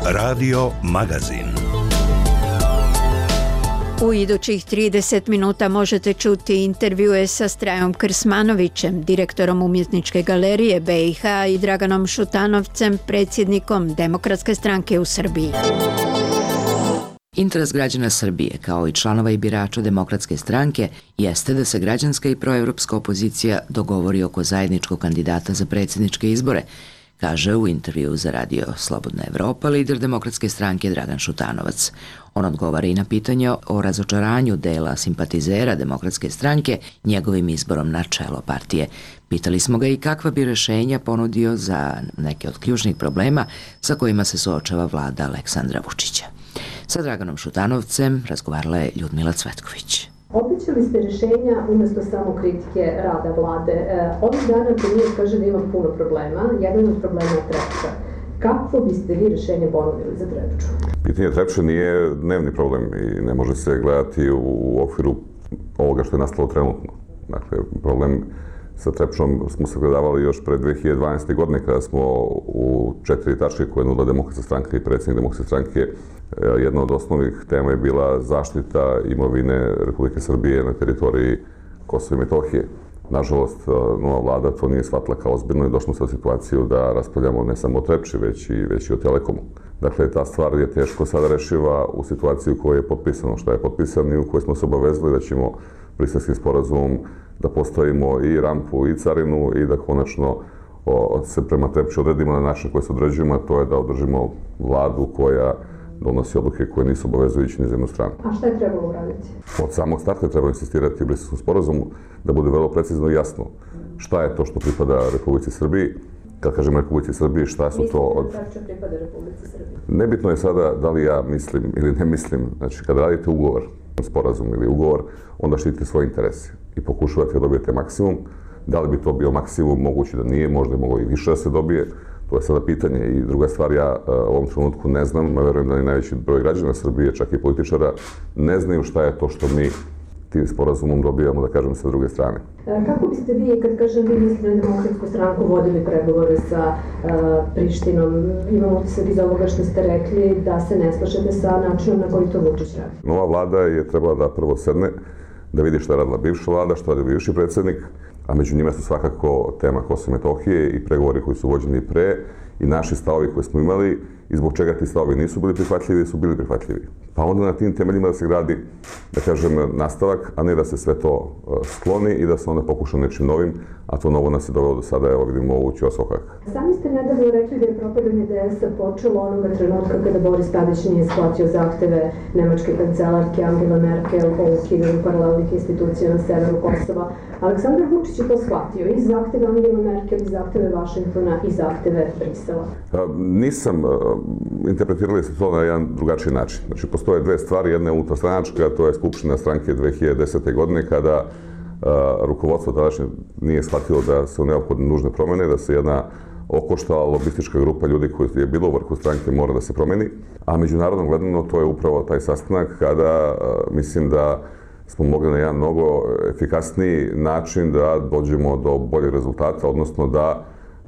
Radio Magazin. U idućih 30 minuta možete čuti intervjue sa Strajom Krsmanovićem, direktorom Umjetničke galerije BiH i Draganom Šutanovcem, predsjednikom Demokratske stranke u Srbiji. Interes građana Srbije, kao i članova i birača Demokratske stranke, jeste da se građanska i proevropska opozicija dogovori oko zajedničkog kandidata za predsjedničke izbore, kaže u intervju za radio Slobodna Evropa lider Demokratske stranke Dragan Šutanovac. On odgovara i na pitanje o razočaranju dela simpatizera Demokratske stranke njegovim izborom na čelo partije. Pitali smo ga i kakva bi rješenja ponudio za neke od ključnih problema sa kojima se suočava vlada Aleksandra Vučića. Sa Draganom Šutanovcem razgovarala je Ljudmila Cvetković. Obećali ste rješenja umjesto samo kritike rada vlade. Ovih dana premijer kaže da ima puno problema. Jedan od problema je Trepča. Kakvo biste vi rješenje ponudili za Trepču? Pitanje Trepče nije dnevni problem i ne može se gledati u okviru ovoga što je nastalo trenutno. Dakle, problem sa Trepčom smo se gledavali još pre 2012. godine kada smo u 4 tačke koje je nudila Demokratska stranka i predsjednik Demokratske stranke. Jedna od osnovnih tema je bila zaštita imovine Republike Srbije na teritoriji Kosova i Metohije. Nažalost, nova vlada to nije shvatila kao ozbiljno i došlo se u situaciju da raspravljamo ne samo o Trepči, već i o Telekomu. Dakle, ta stvar je teško sada rešiva u situaciji u kojoj je potpisano šta je potpisano i u kojoj smo se obavezali da ćemo Briselskim sporazumom da postavimo i rampu i carinu i da konačno se prema Trepči odredimo na način koji se određujemo, a to je da održimo vladu koja donosi odluke koje nisu obavezujuće ni za jednu stranu. A šta je trebalo uraditi? Od samog starta treba insistirati u Briselskom sporazumu da bude vrlo precizno i jasno šta je to što pripada Republici Srbiji. Kad kažem Republici Srbiji, šta su to od... Mislite da Trepča pripada Republici Srbiji? Nebitno je sada da li ja mislim ili ne mislim. Znači, kada radite ugovor, sporazum ili ugovor, onda štitite svoje interese i pokušavate da dobijete maksimum. Da li bi to bio maksimum, moguće da nije, možda je moglo i više da se dobije. To je sada pitanje. I druga stvar, ja u ovom trenutku ne znam, a verujem da je najveći broj građana Srbije, čak i političara, ne znaju šta je to što mi tim sporazumom dobijamo, da kažem, sa druge strane. Kako biste vi, kad kažem vi mislite na Demokratsku stranku, vodili pregovore sa Prištinom? Imam utisak iz ovoga što ste rekli da se ne slažete sa načinom na koji to Vučić radi. Nova vlada je trebala da prvo sedne, da vidi šta je radila bivša vlada, šta je radio bivši predsjednik, a među njima su svakako tema Kosova i Metohije i pregovori koji su vođeni pre i naši stavovi koje smo imali i zbog čega ti stavovi nisu bili prihvatljivi, su bili prihvatljivi. Pa onda na tim temeljima da se gradi, da kažem, nastavak, a ne da se sve to skloni i da se onda pokuša nečim novim, a to novo nas je dovelo do sada, evo vidimo u ćoskokak. Sami ste nedavno rekli da je propadanje DS-a počelo onoga trenutka kada Boris Tadić nije shvatio zahteve nemačke kancelarke Angele Merkel o ukidanju paralelnih institucija na severu Kosova. Aleksandar Vučić je to shvatio, i zahteve Angele Merkel, i zahteve Vašingtona, i zahteve Brisela. Nisam interpretirali se to na jedan drugačiji način. Znači, postoje dve stvari. Jedna je unutarstranačka, to je Skupština stranke 2010. godine, kada rukovodstvo tadašnje nije shvatilo da su neophodne nužne promjene, da se jedna okoštala lobistička grupa ljudi koji je bilo u vrhu stranke mora da se promeni. A međunarodno gledano to je upravo taj sastanak kada mislim da smo mogli na jedan mnogo efikasniji način da dođemo do boljeg rezultata, odnosno da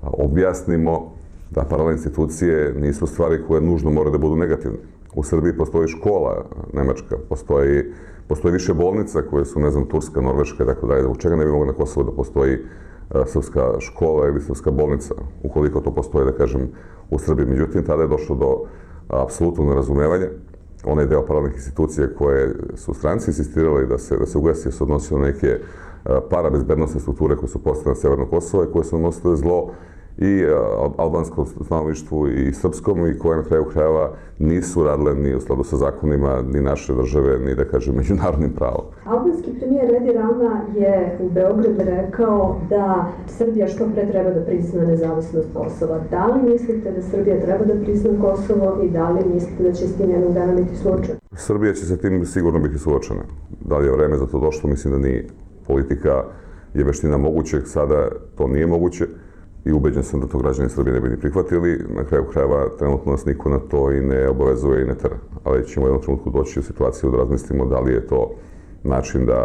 objasnimo da paralelne institucije nisu stvari koje nužno moraju da budu negativne. U Srbiji postoji škola nemačka, postoji više bolnica koje su, ne znam, Turska, Norveška i tako dalje. Zbog čega ne bi moglo na Kosovu da postoji srpska škola ili srpska bolnica, ukoliko to postoji, da kažem, u Srbiji. Međutim, tada je došlo do apsolutnog nerazumevanja. Onaj deo paralelnih institucija koje su stranci insistirali da se ugasi, se odnosio na neke parabezbednostne strukture koje su postale na severno Kosovo i koje su nanosile zlo i albanskom stanovništvu i srpskom i koje na kraju krajeva nisu radile ni u skladu sa zakonima ni naše države, ni da kažem međunarodnim pravom. Albanski premijer Edi Rama je u Beogradu rekao da Srbija što pre treba da prizna nezavisnost Kosova. Da li mislite da Srbija treba da prizna Kosovo i da li mislite da će s tim jednog dana biti slučaj? Srbija će sa tim sigurno biti suočena. Da li je vreme za to došlo? Mislim da nije. Politika je veština mogućeg, sada to nije moguće. I ubeđen sam da to građani Srbije ne bi ni prihvatili. Na kraju krajeva trenutno nas niko na to i ne obavezuje i ne tera. Ali ćemo u jednom trenutku doći u situaciju da razmislimo da li je to način da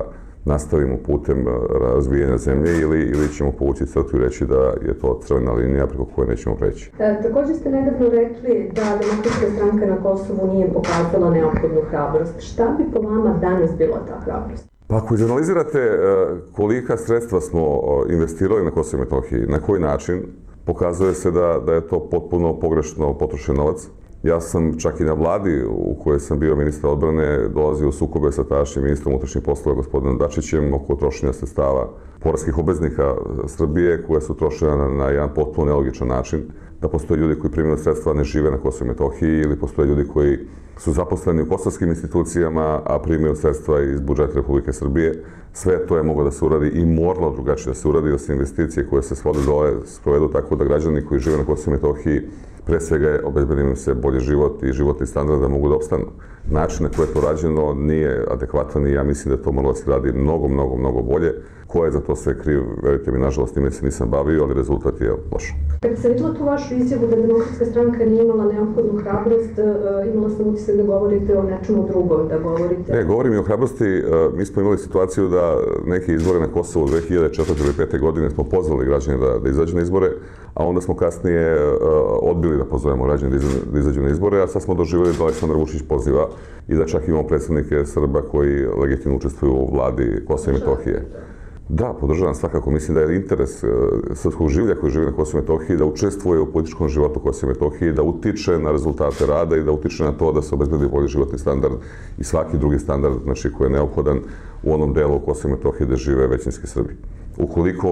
nastavimo putem razvijanja zemlje ili ćemo povući crtu i reći da je to crvena linija preko koje nećemo preći. Također ste nedavno rekli da Demokratska stranka na Kosovu nije pokazala neophodnu hrabrost. Šta bi po vama danas bila ta hrabrost? Pa ako izanalizirate kolika sredstva smo investirali na Kosovo i Metohiji, na koji način, pokazuje se da je to potpuno pogrešno potrošen novac. Ja sam čak i na vladi u kojoj sam bio ministar odbrane dolazio u sukobe sa tadašnjim ministrom unutrašnjih poslova gospodinom Dačićem oko trošenja sredstava poreskih obveznika Srbije koje su trošena na jedan potpuno nelogičan način. Da postoje ljudi koji primaju sredstva, ne žive na Kosovu i Metohiji, ili postoje ljudi koji su zaposleni u kosovskim institucijama, a primaju sredstva iz budžeta Republike Srbije. Sve to je moglo da se uradi i moralo drugačije da se uradi, da se investicije koje se svode dole sprovedu tako da građani koji žive na Kosovu i Metohiji pre svega je obezbedim se bolji život i životni standard da mogu da opstanu. Način na koje je to rađeno nije adekvatan i ja mislim da to moralo da se radi mnogo bolje. Ko je za to sve kriv, verujte mi, nažalost, time se nisam bavio, ali rezultat je loš. Kad sam vidjela tu vašu izjavu da Demokratska stranka nije imala neophodnu hrabrost, imala sam utisak da govorite o nečemu drugom, da govorite... Ne, govorim i o hrabrosti. Mi smo imali situaciju da neke izbore na Kosovu 2004. ili 2005. godine smo pozvali građane da izađu na izbore, a onda smo kasnije odbili da pozovemo građane da izađu na izbore, a sad smo doživjeli da Aleksandar Vučić poziva i da čak imamo predstavnike Srba koji legitimno učestvuju u vladi Kosova i Metohije. Da, podržavam svakako. Mislim da je interes srpskog življa koji živi na Kosovu i Metohiji da učestvuje u političkom životu Kosova i Metohije, da utiče na rezultate rada i da utiče na to da se obezbedi bolji životni standard i svaki drugi standard, znači, koji je neophodan u onom delu Kosova i Metohije gde žive većinski Srbi. Ukoliko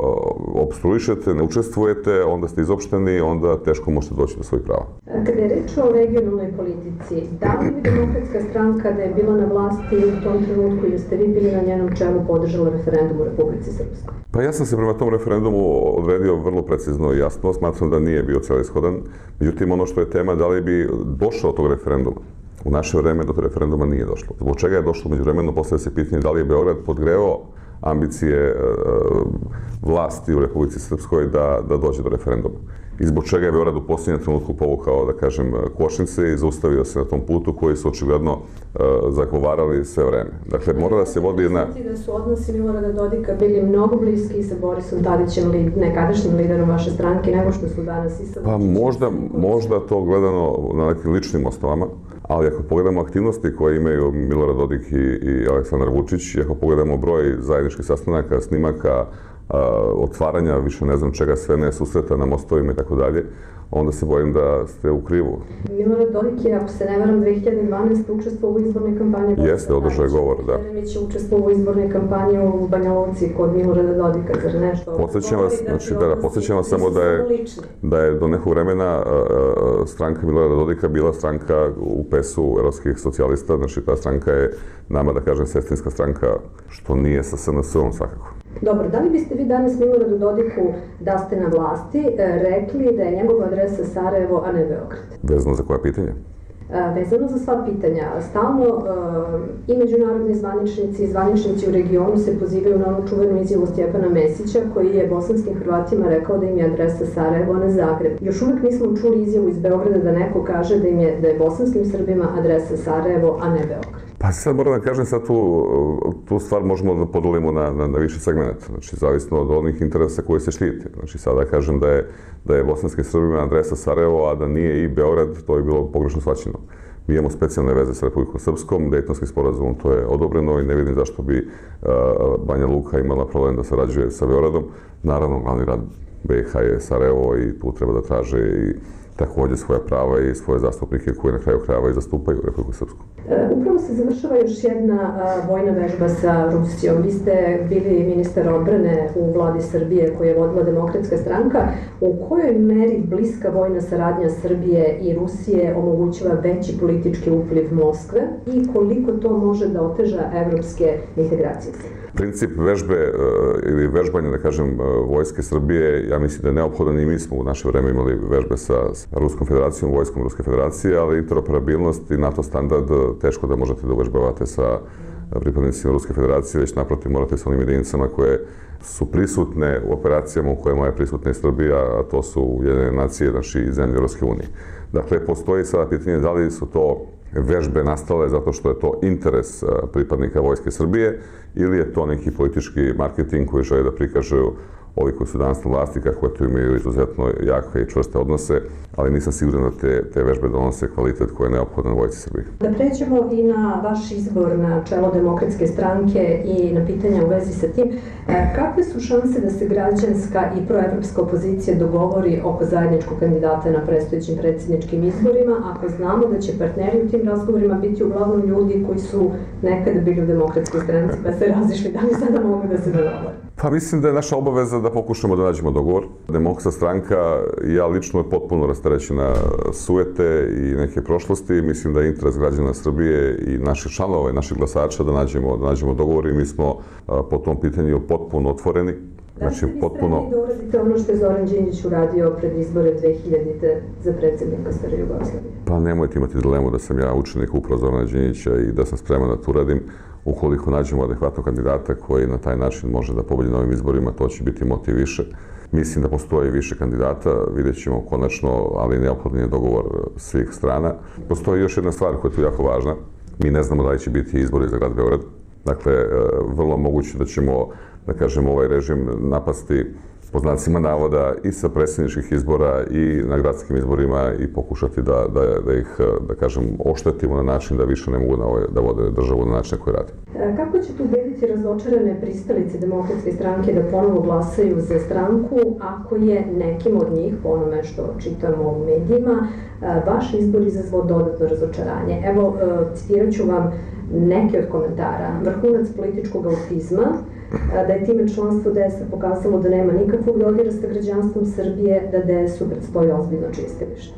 opstruišete, ne učestvujete, onda ste izopšteni, onda teško možete doći do svojih prava. Kada je reč o regionalnoj politici, da li bi Demokratska stranka da je bila na vlasti u tom trenutku ili ste vi bili na njenom čelu podržala referendum u Republici Srpskoj? Pa ja sam se prema tom referendumu odredio vrlo precizno i jasno, smatram da nije bio celishodan. Međutim, ono što je tema, da li bi došao od tog referenduma. U naše vreme do tog referenduma nije došlo. Zbog čega je došlo međuvremeno, postavlja se pitanje da li je Beograd podgrevao ambicije vlasti u Republici Srpskoj da dođe do referenduma. I zbog čega je Beograd u posljednjem trenutku povukao, da kažem, kočnice i zaustavio se na tom putu koji su očigledno zagovarali sve vreme. Dakle, mora da se vodi jedna... Da su odnosi Milorada Dodika bili mnogo bliski sa Borisom Tadićem, nekadašnjim liderom vaše stranke, nego što su danas i sa Vučićem. Pa možda to gledano na nekim ličnim osnovama, ali ako pogledamo aktivnosti koje imaju Milorad Dodik i Aleksandar Vučić, i ako pogledamo broj zajedničkih sastanaka, snimaka, otvaranja, više ne znam čega sve ne, susreta na mostovima i tako dalje, onda se bojim da ste u krivu. Milorad Dodik je, ako se ne varam, 2012. učestvovao u izbornoj kampanji. Jeste, održao je govor, da. Jeremić je učestvovao u izbornoj kampanji u Banja Luci kod Milorada Dodika, zar nešto? Podsjećam vas samo da je do nekog vremena stranka Milorada Dodika bila stranka u PES-u evropskih socijalista, znači ta stranka je nama, da kažem, sestrinska stranka, što nije sa SNS-om svakako. Dobro, da li biste vi danas Miloradu Dodiku, da ste na vlasti, rekli da je njegova adresa Sarajevo, a ne Beograd? Vezano za koja pitanja? Vezano za sva pitanja. Stalno i međunarodni zvaničnici i zvaničnici u regionu se pozivaju na onu čuvenu izjavu Stjepana Mesića koji je bosanskim Hrvatima rekao da im je adresa Sarajevo, a ne Zagreb. Još uvek nismo čuli izjavu iz Beograda da neko kaže da je bosanskim Srbima adresa Sarajevo, a ne Beograd. Pa sad moram da kažem, sad tu stvar možemo da podelimo na više segmenta, znači zavisno od onih interesa koji se štite. Znači sada kažem da je bosanskim Srbima adresa Sarajevo, a da nije i Beograd, to je bilo pogrešno shvaćeno. Mi imamo specijalne veze sa Republikom Srpskom, Dejtonskim sporazumom to je odobreno i ne vidim zašto bi Banja Luka imala problem da sarađuje sa Beogradom. Naravno, glavni grad BiH je Sarajevo i tu treba da traže i također svoja prava i svoje zastupnike koji na kraju krajeva i zastupaju Republiku Srpsku. Upravo se završava još jedna vojna vežba sa Rusijom. Vi ste bili ministar odbrane u vladi Srbije koju je vodila Demokratska stranka. U kojoj meri bliska vojna saradnja Srbije i Rusije omogućava veći politički upliv Moskve i koliko to može da oteža evropske integracije? Princip vežbe ili vežbanja, da kažem, vojske Srbije, ja mislim da je neophodan i mi smo u naše vreme imali vežbe sa Ruskom federacijom, vojskom Ruske federacije, ali interoperabilnost i NATO standard teško da možete da uvežbavate sa pripadnicima Ruske federacije, već naprotiv morate sa onim jedinicama koje su prisutne u operacijama u kojima je prisutna i Srbija, a to su Ujedinjene nacije, znači zemlje Europske unije. Dakle, postoji sada pitanje da li su to vežbe nastale zato što je to interes pripadnika Vojske Srbije ili je to neki politički marketing koji žele da prikažu ovi koji su danas na vlasti, kako to imaju izuzetno jake i čvrste odnose, ali nisam siguran da te vežbe donose kvalitet koji je neophodan Vojsci Srbije. Da pređemo i na vaš izbor na čelo Demokratske stranke i na pitanja u vezi sa tim. Kakve su šanse da se građanska i proevropska opozicija dogovori oko zajedničkog kandidata na predstojećim predsjedničkim izborima, ako znamo da će partneri u tim razgovorima biti uglavnom ljudi koji su nekada bili u Demokratskoj stranci pa se razišli, da li sada mogu da se dogovore? Pa mislim da je naša obaveza da pokušamo da nađemo dogovor. Demokratska stranka i ja lično je potpuno rasterećena sujete i neke prošlosti. Mislim da je interes građana Srbije i naših članova i naših glasača da nađemo dogovor i mi smo po tom pitanju potpuno otvoreni. Da li ste vi spremni da uradite ono što je Zoran Đinđić uradio pred izbore 2000. za predsjednika Stare Jugoslavije? Pa nemojte imati dilemu da sam ja učenik upravo Zorana Đinđića i da sam spreman da to uradim. Ukoliko nađemo adekvatnog kandidata koji na taj način može da pobedi na ovim izborima, to će biti motiv više. Mislim da postoji više kandidata, vidjet ćemo konačno, ali neophodan je dogovor svih strana. Postoji još jedna stvar koja je tu jako važna. Mi ne znamo da li će biti izbori za grad Beograd. Dakle, vrlo moguće da ćemo, da kažem, ovaj režim napasti po znacima navoda i sa predsjedničkih izbora i na gradskim izborima i pokušati da ih, da kažem, oštetimo na način da više ne mogu da vode državu na način koji radi. Kako ćete ubediti razočarane pristalice Demokratske stranke da ponovo glasaju za stranku ako je nekim od njih, po onome što čitamo u medijima, vaš izbor izazvao dodatno razočaranje? Evo, citirat ću vam neke od komentara. Vrhunac političkog autizma, da je time članstvo DS-a pokazalo da nema nikakvog dodira sa građanstvom Srbije, da DS-u predstoji ozbiljno čistilište.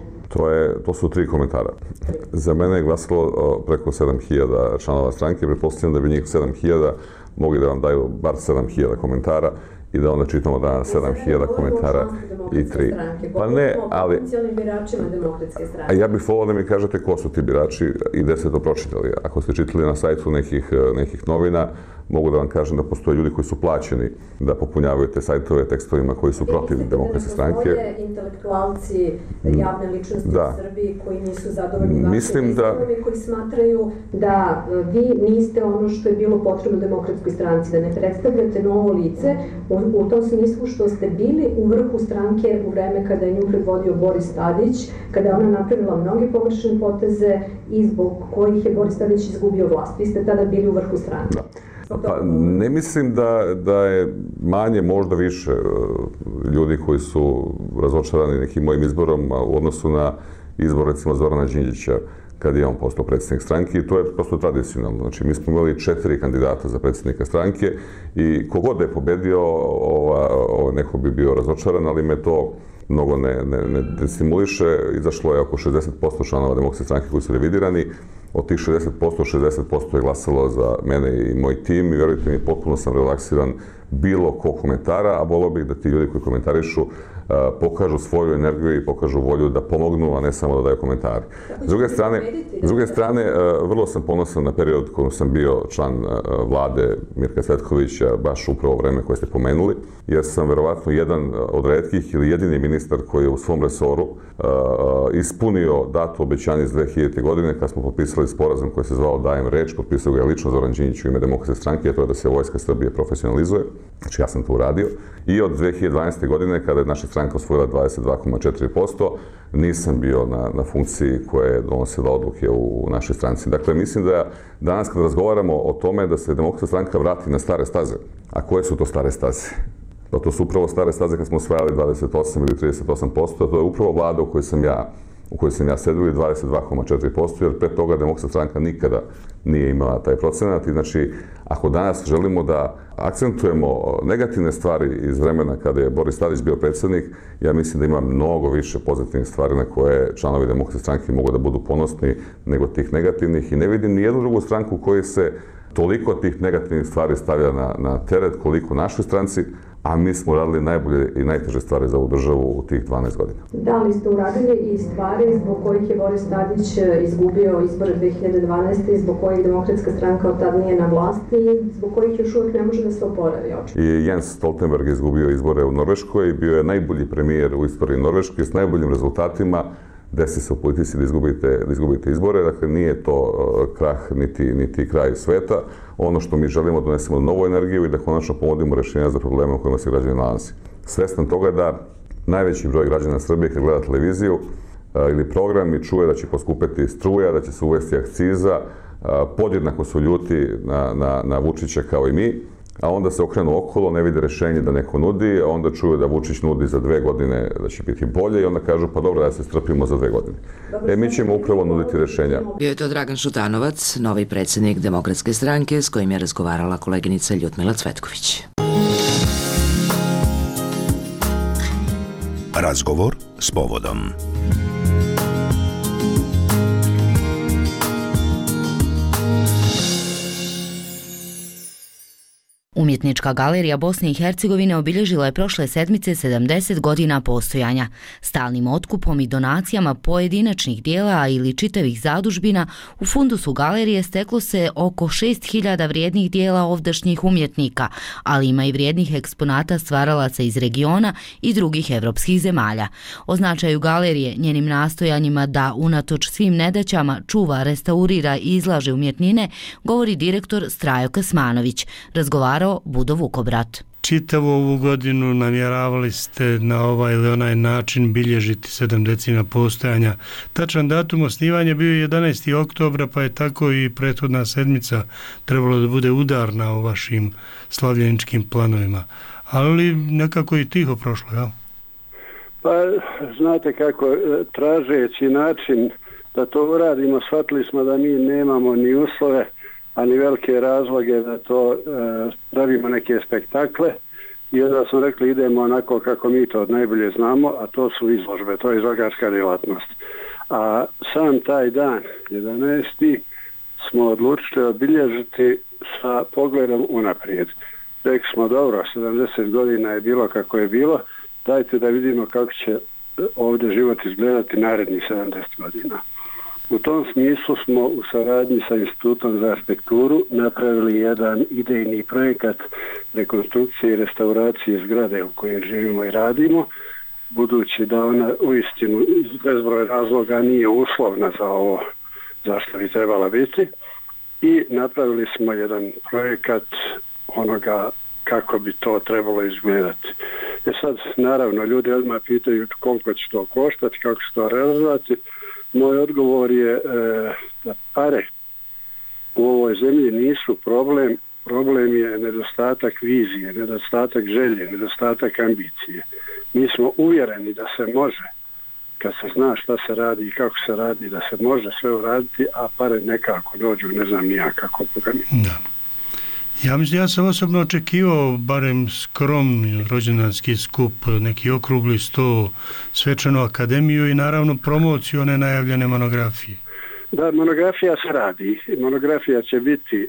To su 3 komentara. Za mene je glasalo preko 7000 članova stranke, pretpostavljam da bi njih 7000 mogli da vam daju bar 7000 komentara i da onda čitamo danas 7000 komentara i 3. Pa ne, ali... Potencijalnim biračima Demokratske stranke. A ja bih volao da mi kažete ko su ti birači i gde ste to pročitali. Ako ste čitali na sajtu nekih novina, mogu da vam kažem da postoje ljudi koji su plaćeni da popunjavaju te sajtove tekstovima koji su protiv Demokratske stranke. Mislite da ne postoje intelektualci, javne ličnosti u Srbiji koji nisu zadovoljni vašim izborom i koji smatraju da vi niste ono što je bilo potrebno Demokratskoj stranci, da ne predstavljate novo lice u tom smislu što ste bili u vrhu stranke u vreme kada je nju predvodio Boris Tadić, kada je ona napravila mnoge pogrešne poteze i zbog kojih je Boris Tadić izgubio vlast. Vi ste tada bili u vrhu stranke. Pa ne mislim da je manje, možda više ljudi koji su razočarani nekim mojim izborom u odnosu na izbor recimo Zorana Đinđića kad je on postao predsjednik stranke i to je prosto tradicionalno. Znači, mi smo imali 4 kandidata za predsjednika stranke i kogod je pobedio, neko bi bio razočaran, ali me to mnogo ne stimuliše. Izašlo je oko 60% članova Demokratske stranke koji su revidirani. Od tih 60% je glasalo za mene i moj tim i vjerujte mi, potpuno sam relaksiran bilo kog komentara, a volio bih da ti ljudi koji komentarišu pokažu svoju energiju i pokažu volju da pomognu, a ne samo da daju komentare. S druge strane, vrlo sam ponosan na period kojom sam bio član vlade Mirka Cvetkovića, baš upravo vreme koje ste pomenuli, jer sam verovatno jedan od retkih ili jedini ministar koji je u svom resoru ispunio dato obećanje iz 2000. godine kad smo potpisali sporazum koji se zvao Dajem reč, potpisao ga je lično Zoran Đinđić u ime Demokratske stranke, a to je da se Vojska Srbije profesionalizuje. Znači, ja sam to uradio. I od 2012. godine, kada je naša stranka osvojila 22,4%, nisam bio na funkciji koja je donosila odluke u našoj stranci. Dakle, mislim da danas kad razgovaramo o tome da se Demokratska stranka vrati na stare staze, a koje su to stare staze? Pa to su upravo stare staze kad smo osvajali 28 ili 38%, to je upravo vlada u kojoj sam ja sedio 22,4%, jer pre toga Demokratska stranka nikada nije imala taj procenat. I znači, ako danas želimo da akcentujemo negativne stvari iz vremena kada je Boris Tadić bio predsjednik, ja mislim da ima mnogo više pozitivnih stvari na koje članovi Demokratske stranke mogu da budu ponosni nego tih negativnih i ne vidim ni jednu drugu stranku koji se toliko tih negativnih stvari stavlja na teret koliko našoj stranci, a mi smo uradili najbolje i najteže stvari za ovu državu u tih 12 godina. Da li ste uradili i stvari zbog kojih je Boris Tadić izgubio izbore 2012. i zbog kojih Demokratska stranka od tad nije na vlasti i zbog kojih još uvijek ne može da se oporavi očito? I Jens Stoltenberg je izgubio izbore u Norveškoj i bio je najbolji premijer u istoriji Norveške s najboljim rezultatima desi se u politici da izgubite izbore. Dakle, nije to krah niti kraj sveta. Ono što mi želimo da donesemo novu energiju i da konačno pomodimo rješenja za probleme u kojima se građani nalazi. Svestan toga da najveći broj građana Srbije kad gleda televiziju ili program i čuje da će poskupeti struja, da će se uvesti akciza, podjednako su ljuti na Vučića kao i mi, a onda se okrenu okolo, ne vide rješenje da neko nudi, a onda čuju da Vučić nudi za 2 godine da će biti bolje i onda kažu pa dobro da se strpimo za 2 godine. Mi ćemo upravo nuditi rješenja. Bio je to Dragan Šutanovac, novi predsjednik Demokratske stranke s kojim je razgovarala koleginica Ljudmila Cvetković. Razgovor s povodom. Umjetnička galerija Bosne i Hercegovine obilježila je prošle sedmice 70 godina postojanja. Stalnim otkupom i donacijama pojedinačnih dijela ili čitavih zadužbina u fundusu galerije steklo se oko 6.000 vrijednih dijela ovdašnjih umjetnika, ali ima i vrijednih eksponata stvaralaca iz regiona i drugih evropskih zemalja. O značaju galerije, njenim nastojanjima da unatoč svim nedaćama čuva, restaurira i izlaže umjetnine, govori direktor Strajo Kasmanović. Razgovarao Budo Vukobrat. Čitavu ovu godinu namjeravali ste na ovaj ili onaj način bilježiti 70 postojanja. Tačan datum osnivanja bio je 11. oktobra, pa je tako i prethodna sedmica trebalo da bude udarna u vašim slavljeničkim planovima. Ali nekako i tiho prošlo, jel? Pa, znate kako, tražeći način da to uradimo, shvatili smo da mi nemamo ni uslove, a ni velike razloge da to pravimo neke spektakle i onda smo rekli idemo onako kako mi to najbolje znamo, a to su izložbe, to je izlogarska djelatnost. A sam taj dan, 11. smo odlučili obilježiti sa pogledom unaprijed. Rekli smo dobro, 70 godina je bilo kako je bilo, dajte da vidimo kako će ovdje život izgledati narednih 70 godina. U tom smislu smo u saradnji sa Institutom za arhitekturu napravili jedan idejni projekat rekonstrukcije i restauracije zgrade u kojoj živimo i radimo, budući da ona uistinu iz bezbroj razloga nije uslovna za ovo zašto bi trebala biti, i napravili smo jedan projekat onoga kako bi to trebalo izgledati. Sad, naravno, ljudi odmah pitaju koliko će to koštati, kako će to realizovati. Moj odgovor je da pare u ovoj zemlji nisu problem, problem je nedostatak vizije, nedostatak želje, nedostatak ambicije. Mi smo uvjereni da se može, kad se zna šta se radi i kako se radi, da se može sve uraditi, a pare nekako dođu, ne znam ni ja kako pogani. Da. Ja sam osobno očekivao barem skromni rođendanski skup, neki okrugli sto, svečanu akademiju i naravno promociju one najavljene monografije. Da, monografija se radi. Monografija će biti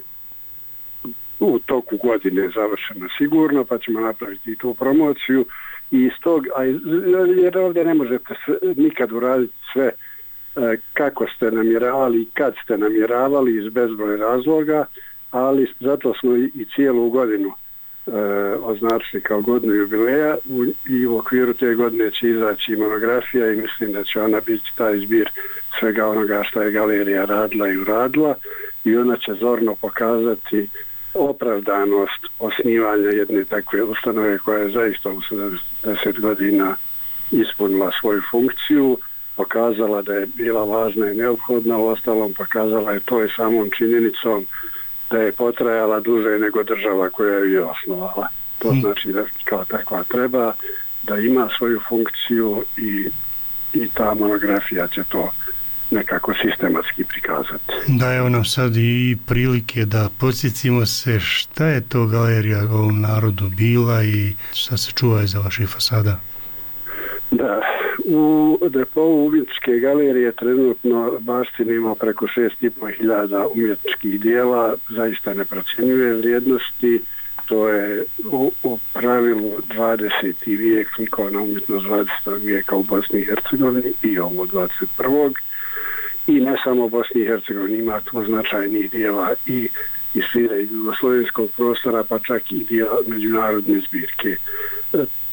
u toku godine završena sigurno, pa ćemo napraviti i tu promociju. I iz tog, jer ovdje ne možete nikad uraditi sve kako ste namjeravali i kad ste namjeravali iz bezbroj razloga, ali zato smo i cijelu godinu označili kao godinu jubileja i u okviru te godine će izaći monografija i mislim da će ona biti taj zbir svega onoga što je galerija radila i uradila i ona će zorno pokazati opravdanost osnivanja jedne takve ustanove koja je zaista u 70 godina ispunila svoju funkciju, pokazala da je bila važna i neophodna, uostalom pokazala je to i samom činjenicom da je potrajala duže nego država koja ju je osnovala. To znači da kao takva treba, da ima svoju funkciju i ta monografija će to nekako sistematski prikazati. Da, evo nam sad i prilike da podsjetimo se šta je to galerija ovom narodu bila i šta se čuva iza vaših fasada. Da, u depou umjetničke galerije trenutno baštinimo preko 6.500 umjetničkih dijela, zaista neprocjenjive vrijednosti. To je u pravilu 20. vijek, likovna umjetnost 20. vijeka u Bosni i Hercegovini i ovo 21. I ne samo u Bosni i Hercegovini, ima tu značajnih dijela i iz šire jugoslovenskog prostora, pa čak i dio međunarodne zbirke.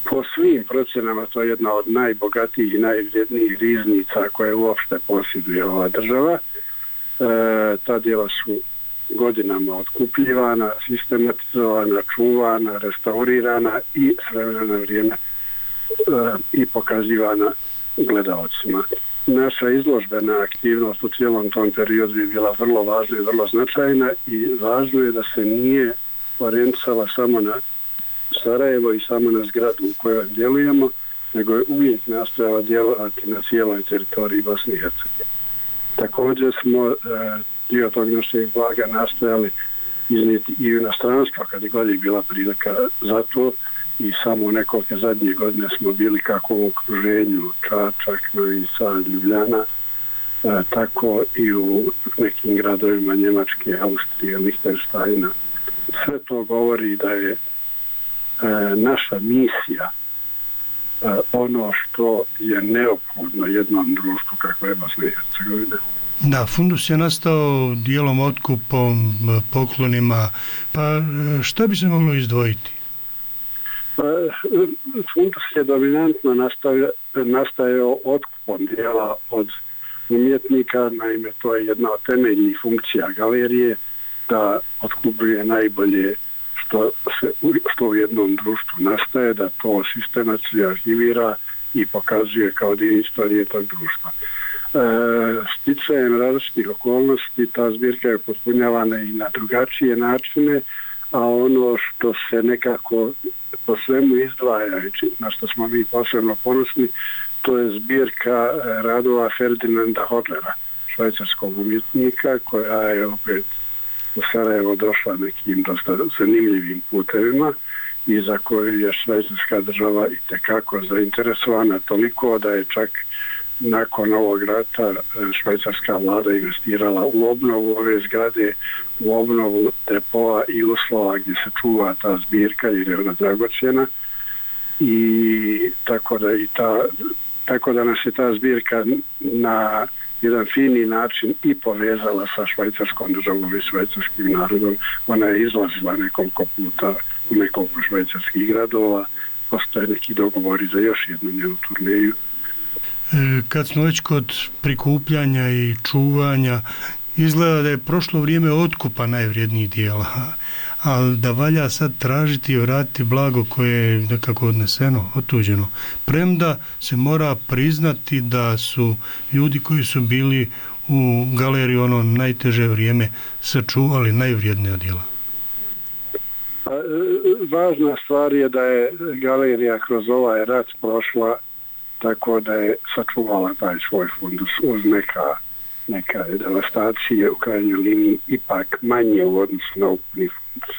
Po svim procjenama to je jedna od najbogatijih i najvrijednijih riznica koje uopšte posjeduje ova država. Ta djela su godinama otkupljivana, sistematizovana, čuvana, restaurirana i s vremena na vrijeme i pokazivana gledaocima. Naša izložbena aktivnost u cijelom tom periodu je bila vrlo važna i vrlo značajna i važno je da se nije orijentisala samo na Sarajevo i samo na zgradu u kojoj djelujemo, nego je uvijek nastojala djelovati na cijeloj teritoriji Bosne i Hercegovine. Također smo dio tog našeg blaga nastojali iznijeti i u inostranstvo kad je god je bila prilika za to i samo u nekoliko zadnje godine smo bili kako u okruženju Čačak, Novi Sad, Ljubljana, tako i u nekim gradovima Njemačke, Austrije, Lichtensteina. Sve to govori da je naša misija ono što je neophodno jednom društvu kako je Bosna i Hercegovina. Da, fundus je nastao dijelom otkupom, poklonima, pa što bi se moglo izdvojiti? Fundus je dominantno nastajao otkupom dijela od umjetnika, naime to je jedna od temeljnih funkcija galerije, da otkupuje najbolje što u jednom društvu nastaje, da to sistematski arhivira i pokazuje kao dio istorije tog društva. Sticajem različitih okolnosti ta zbirka je potpunjavana i na drugačije načine, a ono što se nekako po svemu izdvaja, na što smo mi posebno ponosni, to je zbirka radova Ferdinanda Hodlera, švajcarskog umjetnika, koja je opet u Sarajevo došla nekim dosta zanimljivim putevima i za koju je švajcarska država itekako zainteresovana, toliko da je čak nakon ovog rata švajcarska vlada investirala u obnovu ove zgrade, u obnovu depoa i uslova gdje se čuva ta zbirka jer je ona dragocjena i tako da nas je ta zbirka na jedan fini način i povezala sa švajcarskom državom i švajcarskim narodom. Ona je izlazila nekoliko puta u nekoliko švajcarskih gradova, postoje neki dogovori za još jednu njenu turneju. Kad smo već kod prikupljanja i čuvanja, izgleda da je prošlo vrijeme otkupa najvrijednijih dijela, ali da valja sad tražiti i vratiti blago koje je nekako odneseno, otuđeno. Premda se mora priznati da su ljudi koji su bili u galeriji ono najteže vrijeme sačuvali najvrijednija djela. Važna stvar je da je galerija kroz ovaj rat prošla tako da je sačuvala taj svoj fundus uz neka devastacije u krajnjoj liniji ipak manje u odnosu na ukupni fundus.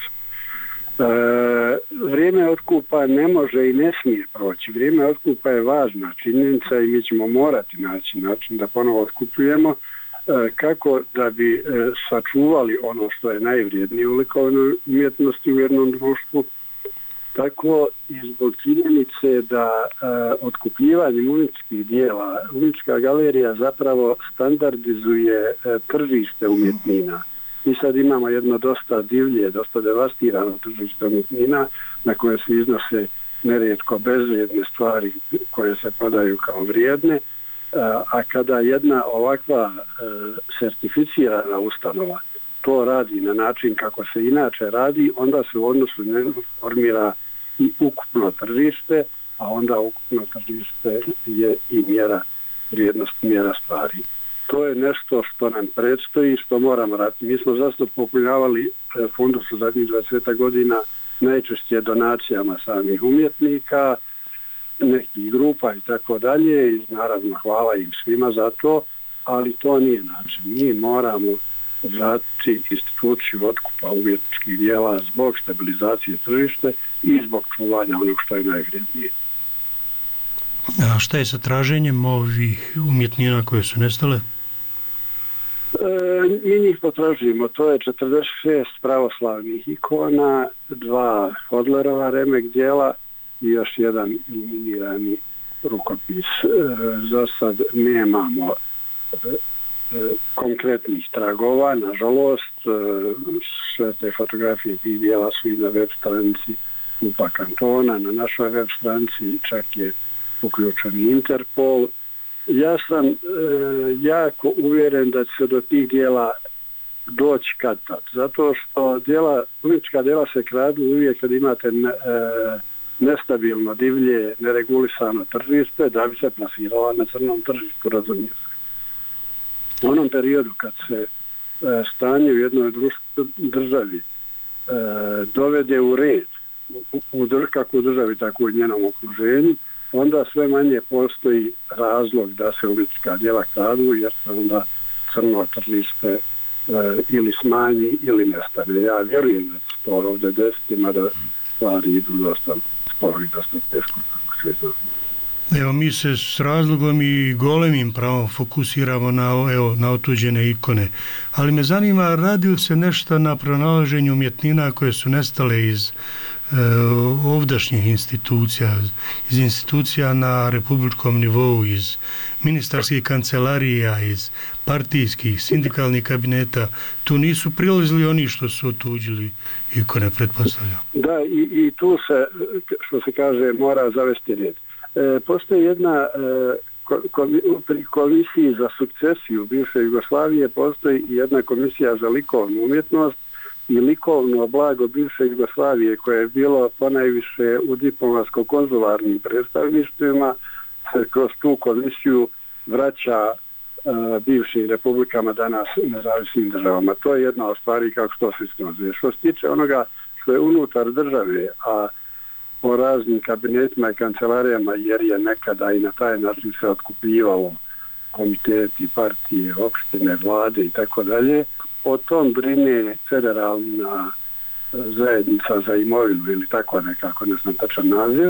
Vrijeme otkupa ne može i ne smije proći. Vrijeme otkupa je važna činjenica i mi ćemo morati naći način da ponovo otkupujemo kako da bi sačuvali ono što je najvrijednije u likovnoj umjetnosti u jednom društvu, tako i zbog činjenice da otkupljivanjem umjetničkih dijela umjetnička galerija zapravo standardizuje tržište umjetnina. Mi sad imamo jedno dosta divlje, dosta devastirano tržište umjetnina na koje se iznose nerijetko bezvrijedne stvari koje se prodaju kao vrijedne, a kada jedna ovakva certificirana ustanova to radi na način kako se inače radi, onda se u odnosu na formira i ukupno tržište, a onda ukupno tržište je i mjera stvari. To je nešto što nam predstoji, što moramo raditi. Mi smo zašto popunjavali fundus u zadnjih 20 godina najčešće donacijama samih umjetnika, nekih grupa i tako dalje, i naravno hvala im svima za to, ali to nije način. Mi moramo vratiti instituciju otkupa umjetničkih dijela zbog stabilizacije tržišta i zbog čuvanja onog što je najvrijednije. A šta je sa traženjem ovih umjetnina koje su nestale? Mi njih potražujemo. To je 46 pravoslavnih ikona, 2 Hodlerova remek dijela i još jedan iluminirani rukopis. Za sad nemamo konkretnih tragova, nažalost. Sve te fotografije tih dijela su i na web stranici skupa kantona, na našoj web stranici čak je uključen Interpol. Ja sam jako uvjeren da će se do tih dijela doći kad tad, zato što umjetnička djela se kradu uvijek kad imate nestabilno, divlje, neregulisano tržište da bi se plasirala na crnom tržištu, razumije se. U onom periodu kad se stanje u jednoj državi dovede u red, kako u državi, tako i u njenom okruženju, onda sve manje postoji razlog da se umjetnička djela kradu, jer se onda crno tržište ili smanji ili nestane. Ja vjerujem da će to ovdje desiti, mada stvari idu dosta sporo i dosta teško, tako sve znam. Evo, mi se s razlogom i golemim pravom fokusiramo na otuđene ikone, ali me zanima, radi li se nešto na pronalaženju umjetnina koje su nestale iz ovdašnjih institucija, iz institucija na republičkom nivou, iz ministarskih kancelarija, iz partijskih, sindikalnih kabineta. Tu nisu prilazili oni što su otuđili ikone, pretpostavljam. Da, i tu se, što se kaže, mora zavesti red. Postoji jedna pri komisiji za sukcesiju bivše Jugoslavije, postoji i jedna komisija za likovnu umjetnost i likovno blago bivše Jugoslavije, koje je bilo ponajviše u diplomatsko-konzularnim predstavništvima, se kroz tu komisiju vraća bivšim republikama, danas nezavisnim državama. To je jedna od stvari kako što se iznose. Što se tiče onoga što je unutar države, a po raznim kabinetima i kancelarijama, jer je nekada i na taj način se otkupljivalo komiteti, partije, opštine, vlade i tako dalje. O tom brine federalna zajednica za imovinu ili tako nekako, ne znam tačan naziv.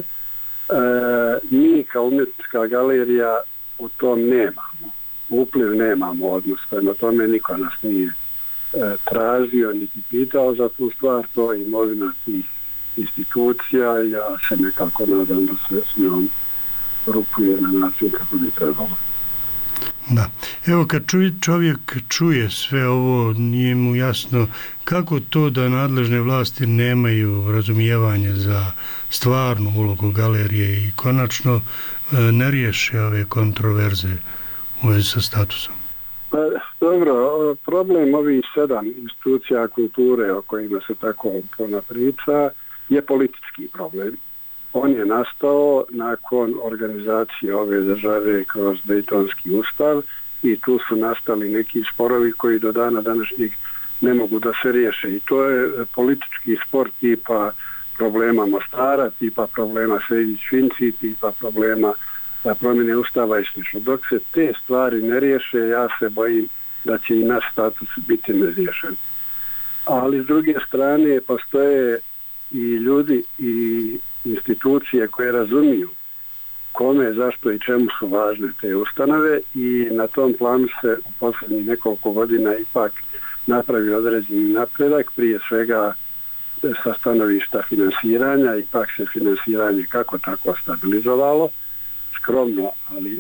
Mi kao umjetnička galerija u tom nemamo. Upliv nemamo odnos. Prema tome niko nas nije tražio niti pitao za tu stvar. To je imovina tih institucija. Ja se nekako nadam da se s njom rukuje na način kako bi trebalo. Da. Evo, kad čovjek čuje sve ovo, nije mu jasno kako to da nadležne vlasti nemaju razumijevanje za stvarnu ulogu galerije i konačno ne riješe ove kontroverze u vezi sa statusom. Pa, dobro, problem ovih 7 institucija kulture o kojima se tako puno priča je politički problem. On je nastao nakon organizacije ove države kroz Dejtonski ustav i tu su nastali neki sporovi koji do dana današnjeg ne mogu da se riješe. I to je politički spor tipa problema Mostara, tipa problema Sejdić-Finci, tipa problema promjene ustava i sl. Dok se te stvari ne riješe, ja se bojim da će i naš status biti neriješen. Ali s druge strane postoje i ljudi i institucije koje razumiju kome, zašto i čemu su važne te ustanove i na tom planu se u posljednjih nekoliko godina ipak napravi određeni napredak, prije svega sa stanovišta finansiranja, ipak se finansiranje kako tako stabilizovalo, skromno, ali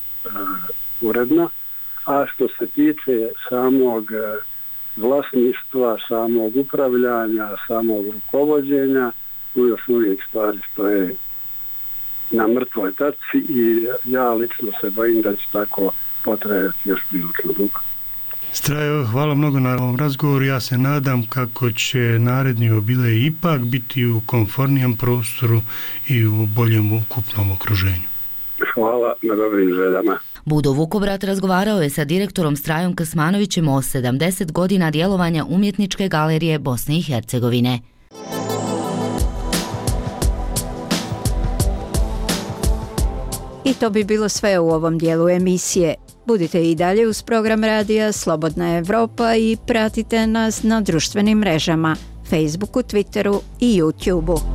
uredno. A što se tiče samog vlasništva, samog upravljanja, samog rukovođenja, tu još uvijek stvari stoje na mrtvoj tačci i ja lično se bojim da će tako potrajati još prilično dugo. Strajo, hvala mnogo na ovom razgovoru. Ja se nadam kako će naredni jubilej ipak biti u komfornijem prostoru i u boljem ukupnom okruženju. Hvala na dobrim željama. Budo Vukobrat razgovarao je sa direktorom Strajom Krsmanovićem o 70 godina djelovanja Umjetničke galerije Bosne i Hercegovine. I to bi bilo sve u ovom dijelu emisije. Budite i dalje uz program radija Slobodna Evropa i pratite nas na društvenim mrežama, Facebooku, Twitteru i YouTubeu.